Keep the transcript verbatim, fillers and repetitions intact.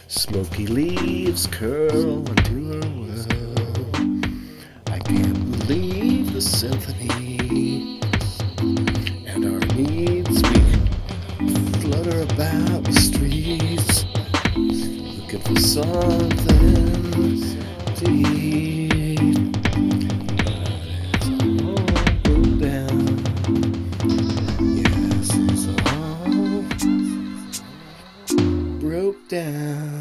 Smoky leaves curl into her world. I can't believe the symphony and our needs. We flutter about the streets, looking for something to eat. But it's all broke down. Yes, it's all broke down.